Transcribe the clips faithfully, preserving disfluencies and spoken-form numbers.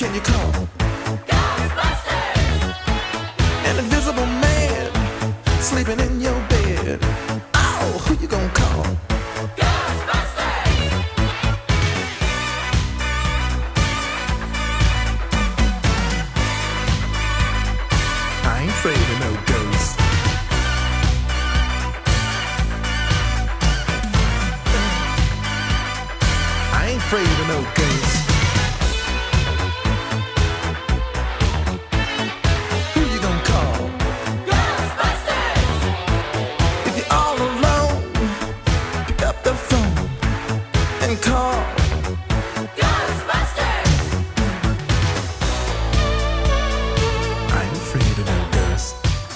can you call? Ghostbusters! An invisible man sleeping in your bed. Oh, who you gonna call? Ghostbusters! I ain't afraid of no ghosts. I ain't afraid of no ghosts. Who you gonna call? Ghostbusters! If you're all alone, pick up the phone and call. Ghostbusters! I ain't afraid of no ghosts.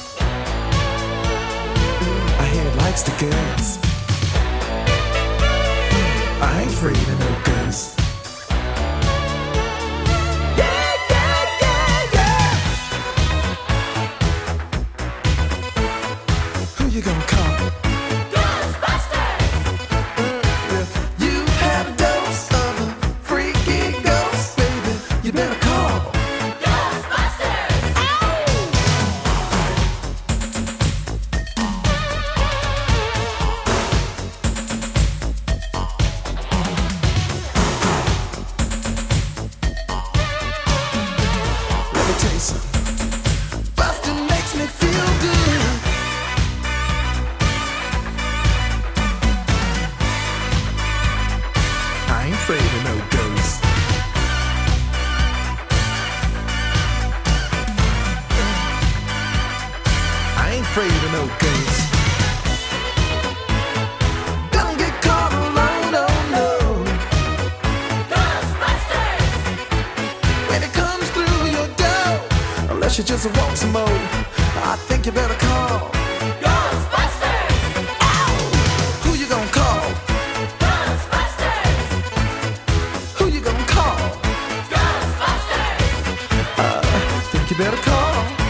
I hear it likes the girls. I ain't afraid of no ghosts. Yeah, yeah, yeah, yeah. Who you gonna call? Ghostbusters! If you had a dose of a freaky ghost, baby, you better call. Ghostbusters! Let me tell you something. Bustin' makes me feel good. I ain't afraid of no ghosts. I ain't afraid of no ghosts. Don't get caught alone, no, no. Ghostbusters! When it comes through your door, unless you just want some more, I think you better call. Ghostbusters! Ow! Who you gonna call? Ghostbusters! Who you gonna call? Ghostbusters! I think you better call.